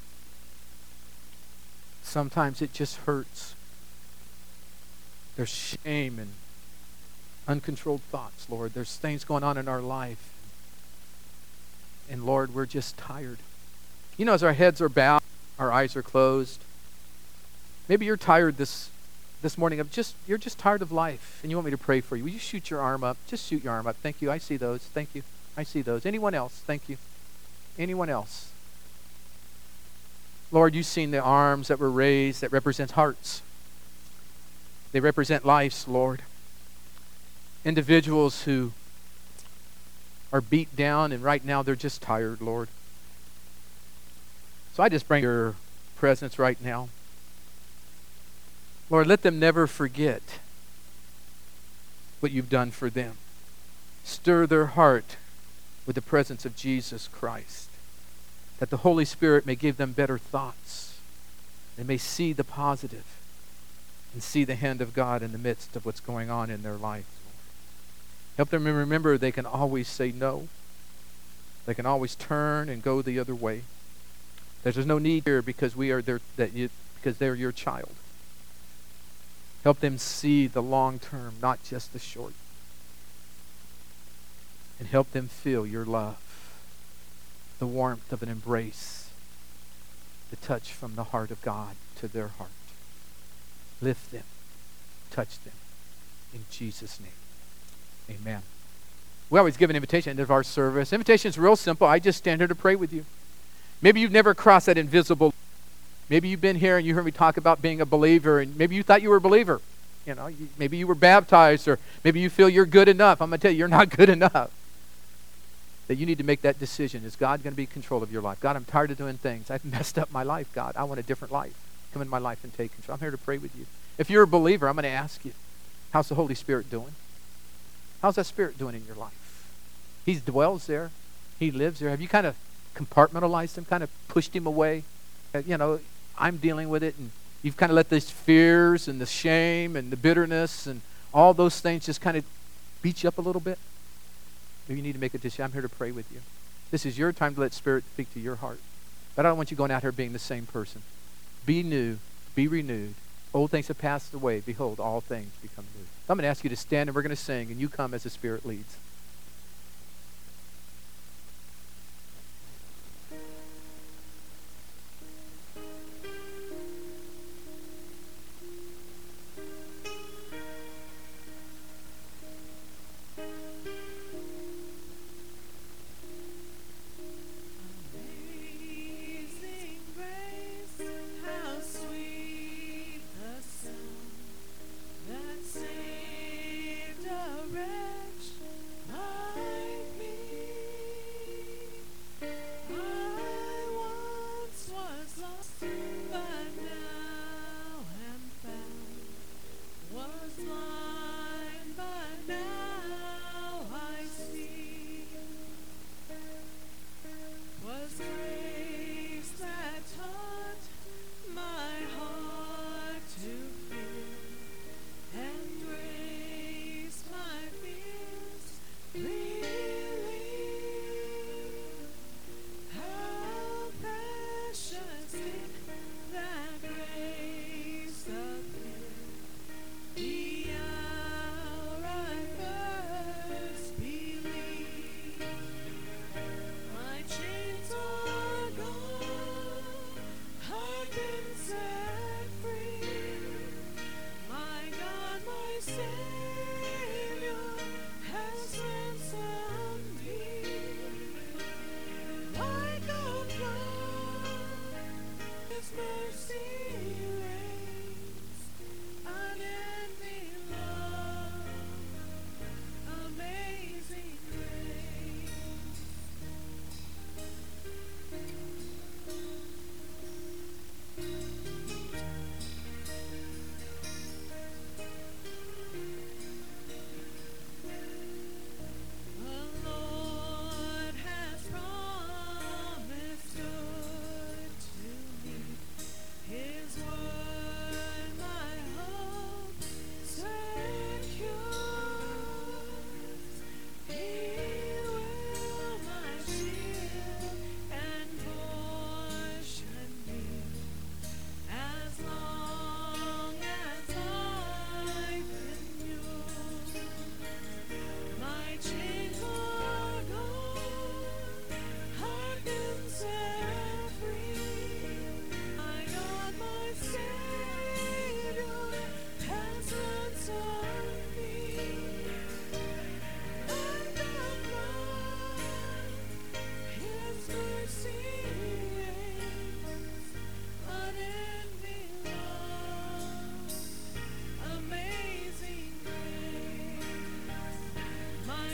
Sometimes it just hurts. There's shame and uncontrolled thoughts, Lord. There's things going on in our life. And Lord, we're just tired. You know, as our heads are bowed, our eyes are closed, maybe you're tired this morning you're just tired of life and you want me to pray for you. Will you shoot your arm up? Just shoot your arm up. Thank you. I see those. Thank you. I see those. Anyone else? Thank you. Anyone else? Lord, you've seen the arms that were raised that represent hearts. They represent lives, Lord. Individuals who are beat down and right now they're just tired, Lord. So I just bring your presence right now. Lord, let them never forget what you've done for them. Stir their heart with the presence of Jesus Christ, that the Holy Spirit may give them better thoughts. They may see the positive and see the hand of God in the midst of what's going on in their life. Help them remember they can always say no. They can always turn and go the other way. There's no need here because because they're your child. Help them see the long term, not just the short. And help them feel your love, the warmth of an embrace, the touch from the heart of God to their heart. Lift them, touch them, in Jesus' name. Amen. We always give an invitation at the end of our service. Invitation is real simple. I just stand here to pray with you. Maybe you've never crossed that invisible. Maybe you've been here and you heard me talk about being a believer, and maybe you thought you were a believer. You know, maybe you were baptized, or maybe you feel you're good enough. I'm going to tell you, you're not good enough. That you need to make that decision. Is God going to be in control of your life? God, I'm tired of doing things. I've messed up my life, God. I want a different life. Come in my life and take control. I'm here to pray with you. If you're a believer, I'm going to ask you, how's the Holy Spirit doing? How's that Spirit doing in your life? He dwells there. He lives there. Have you kind of compartmentalized him, kind of pushed him away? You know, I'm dealing with it, and you've kind of let these fears and the shame and the bitterness and all those things just kind of beat you up a little bit. Maybe you need to make a decision. I'm here to pray with you. This is your time to let Spirit speak to your heart. But I don't want you going out here being the same person. Be new, be renewed. Old things have passed away. Behold, all things become new. I'm going to ask you to stand, and we're going to sing, and you come as the Spirit leads.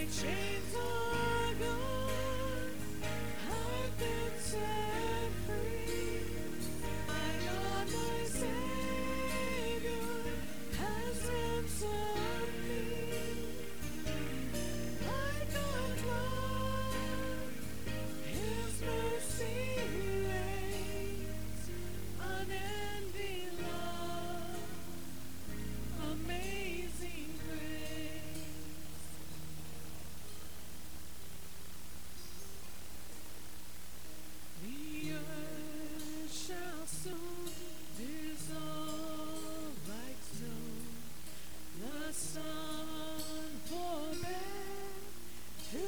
chains are gone, I've been set free. My God, my Savior, has ransomed me. Like a flood, His mercy reigns, unending love, amazing grace. The earth shall soon dissolve like snow. The sun forbade to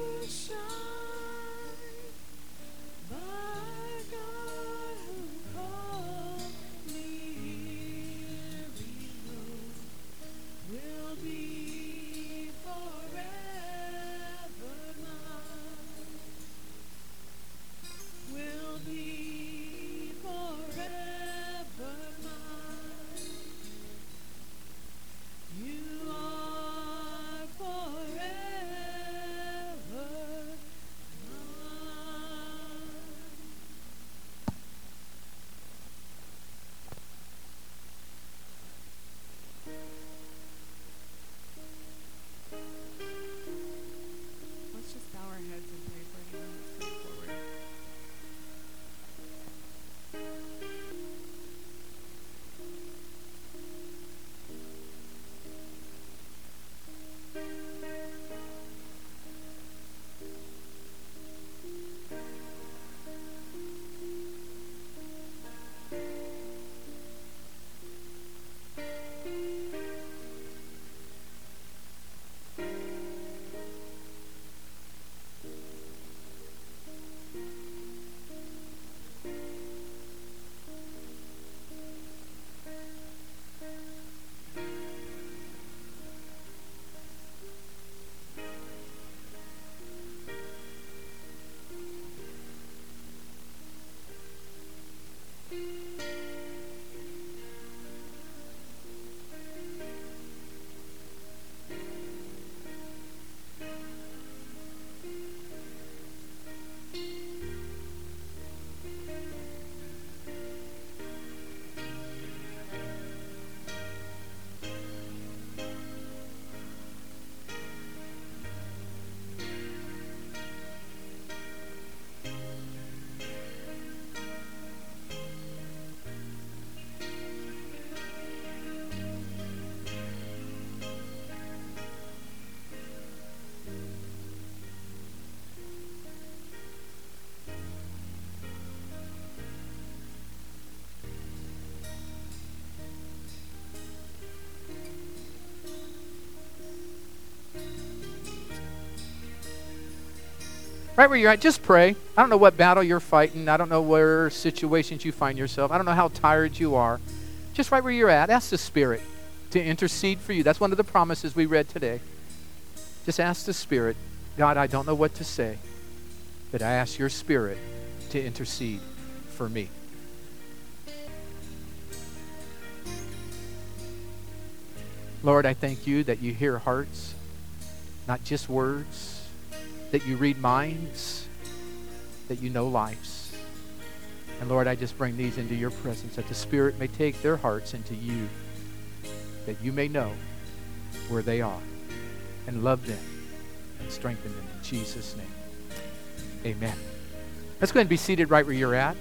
shine. My God who called me here below will be forever mine. Will be forever mine. You are forever mine. Let's just bow our heads and pray for anyone that's coming forward. Right where you're at, just pray. I don't know what battle you're fighting. I don't know where situations you find yourself. I don't know how tired you are. Just right where you're at, ask the Spirit to intercede for you. That's one of the promises we read today. Just ask the Spirit, God, I don't know what to say, but I ask your Spirit to intercede for me. Lord, I thank you that you hear hearts, not just words, that you read minds, that you know lives. And Lord, I just bring these into your presence, that the Spirit may take their hearts into you, that you may know where they are, and love them, and strengthen them in Jesus' name. Amen. Let's go ahead and be seated right where you're at.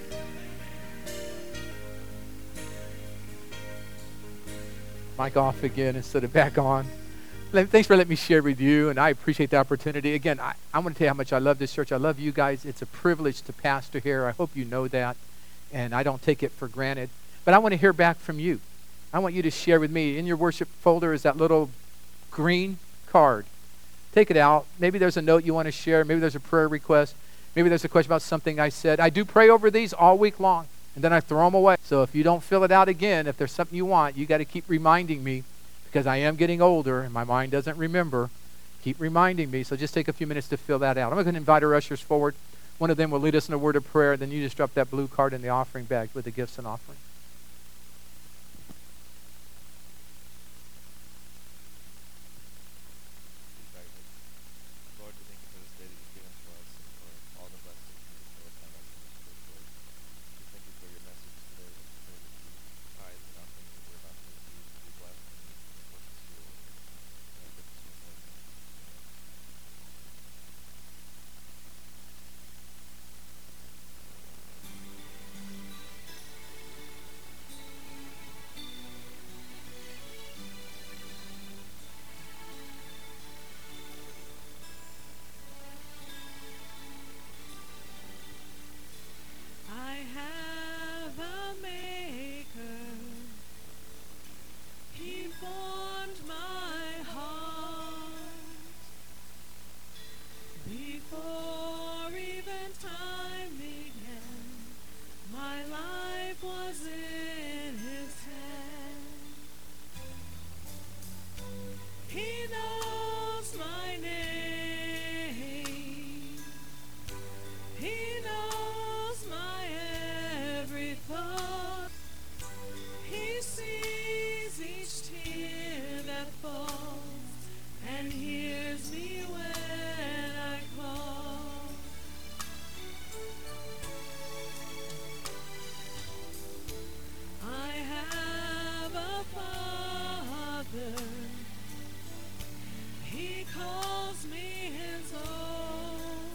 Mic off again instead of back on. Thanks for letting me share with you, and I appreciate the opportunity. Again, I want to tell you how much I love this church. I love you guys. It's a privilege to pastor here. I hope you know that, and I don't take it for granted. But I want to hear back from you. I want you to share with me. In your worship folder is that little green card. Take it out. Maybe there's a note you want to share. Maybe there's a prayer request. Maybe there's a question about something I said. I do pray over these all week long, and then I throw them away. So if you don't fill it out again, if there's something you want, you got to keep reminding me, because I am getting older and my mind doesn't remember. Keep reminding me. So just take a few minutes to fill that out. I'm going to invite our ushers forward. One of them will lead us in a word of prayer. Then you just drop that blue card in the offering bag with the gifts and offering. calls me his own.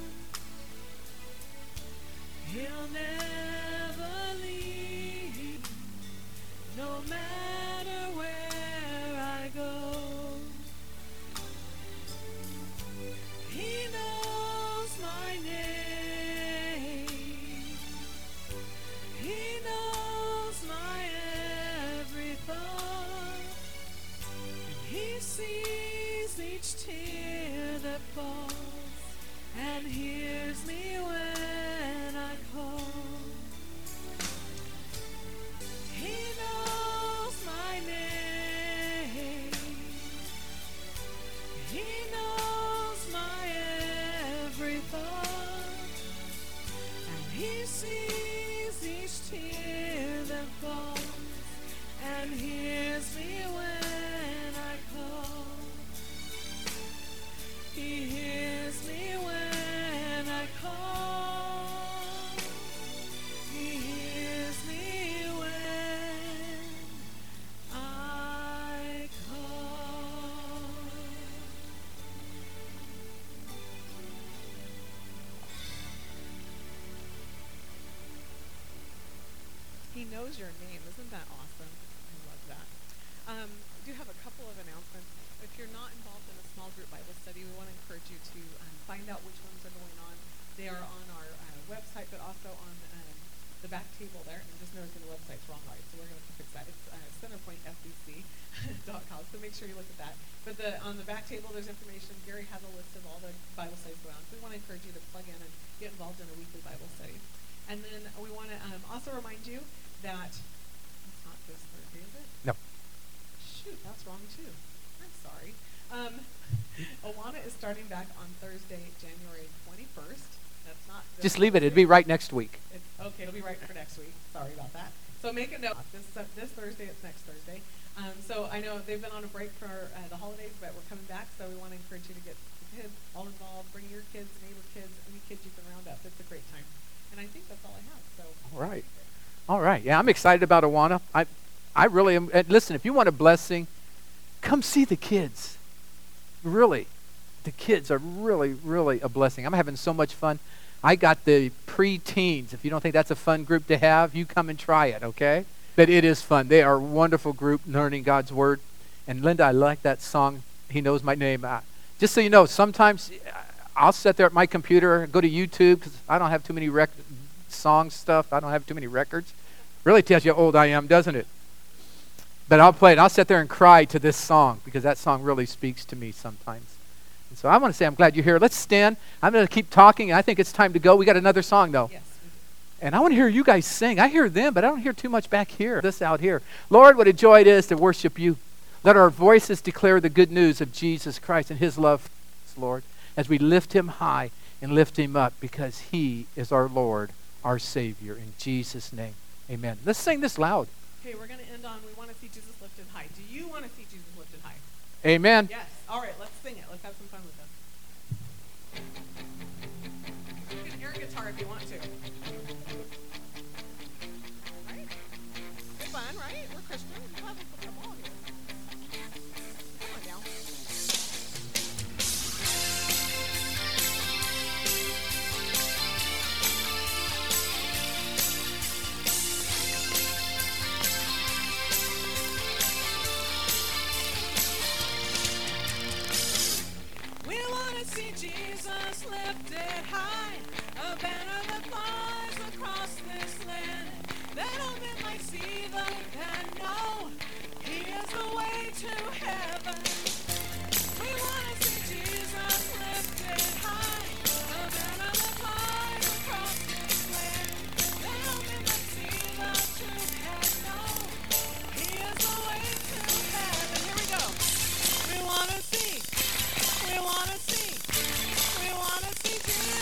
He'll never leave, no matter where I go. He knows my name. He knows my every thought. He sees each tear that falls and hears me when I call. He knows my name. He knows my every thought, and he sees each tear that falls and hears me when I call. He hears me when I call. He hears me when I call. He knows your name. Isn't that awesome? I love that. We do have a couple of announcements. If you're not involved in a small group Bible study, we want to encourage you to find out which ones are going on. They are on our website, but also on the back table there. I'm just noticing the website's wrong, right? So we're going to fix that. It's centerpointfbc.com, so make sure you look at that. But on the back table, there's information. Gary has a list of all the Bible studies going on. So we want to encourage you to plug in and get involved in a weekly Bible study. And then we want to also remind you that it's not this Thursday, is it? No. Shoot, that's wrong too. I'm sorry. Awana is starting back on Thursday, January 21st. That's not this Just leave it. It'd Thursday. be right next week. It's okay. It'll be right for next week. Sorry about that. So make a note. This Thursday, it's next Thursday. So I know they've been on a break for the holidays, but we're coming back. So we want to encourage you to get the kids all involved. Bring your kids, neighbor kids, any kids you can round up. It's a great time. And I think that's all I have. So. All right. All right. Yeah, I'm excited about Awana. I really am. Listen, if you want a blessing, come see the kids. Really. The kids are really, really a blessing. I'm having so much fun. I got the pre-teens. If you don't think that's a fun group to have, you come and try it, okay? But it is fun. They are a wonderful group learning God's Word. And Linda, I like that song, He Knows My Name. Just so you know, sometimes I'll sit there at my computer, go to YouTube, because I don't have too many song stuff. I don't have too many records. Really tells you how old I am, doesn't it? But I'll play it. I'll sit there and cry to this song, because that song really speaks to me sometimes. And so I want to say I'm glad you're here. Let's stand. I'm going to keep talking. I think it's time to go. We got another song, though. Yes. And I want to hear you guys sing. I hear them, but I don't hear too much back here. This out here. Lord, what a joy it is to worship you. Let our voices declare the good news of Jesus Christ and his love for us, Lord, as we lift him high and lift him up, because he is our Lord, our Savior. In Jesus' name, amen. Let's sing this loud. Okay, we're going to end on We Want to See Jesus Lifted High. Do you want to see Jesus lifted high? Amen. Yes. All right, let's sing it. Let's have some fun with this. You can air guitar if you want to. Right? It's fun, right? We're Christians. We'll have a ball here. Come on now. We want to see Jesus lifted high, a banner that flies across this land, that all men might see the hope and know he is the way to heaven. We want to see Jesus lifted high, a banner that flies across this land, that all men might see the truth and know he is the way to heaven. Here we go. We want to see. We want to see Jesus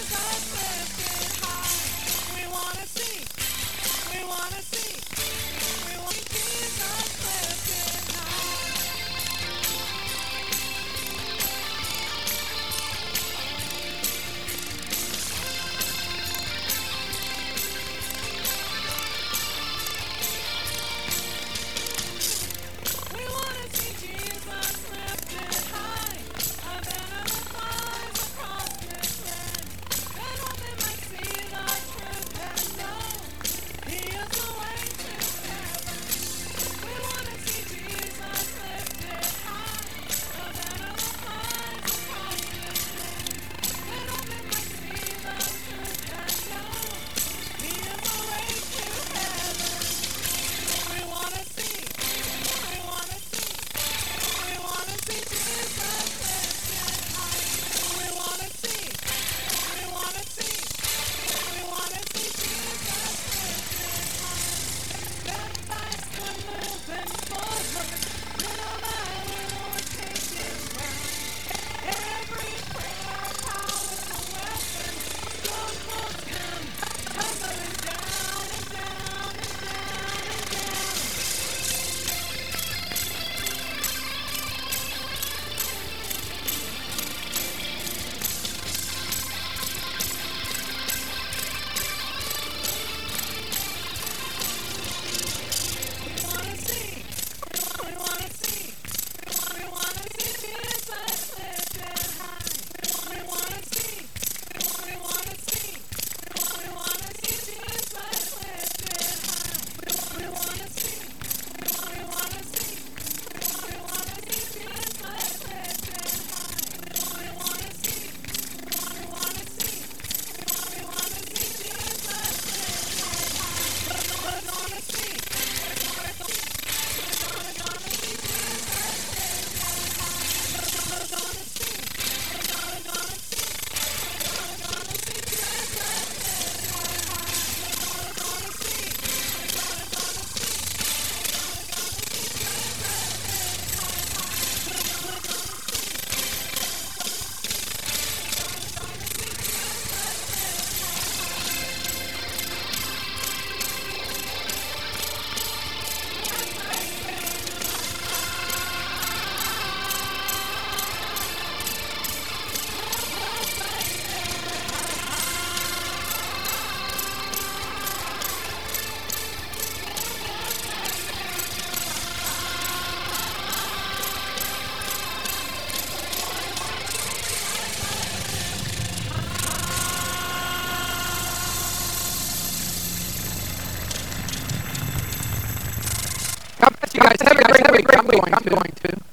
guys have a great week. I'm going to.